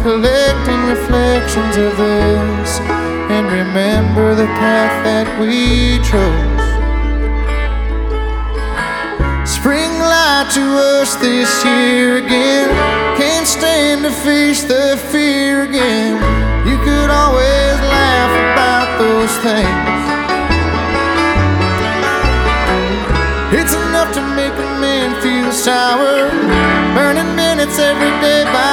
collecting reflections of this, and remember the path that we chose. Spring lied to us this year again. Can't stand to face the fear again. You could always laugh about those things. It's enough to make a man feel sour, burning minutes every day by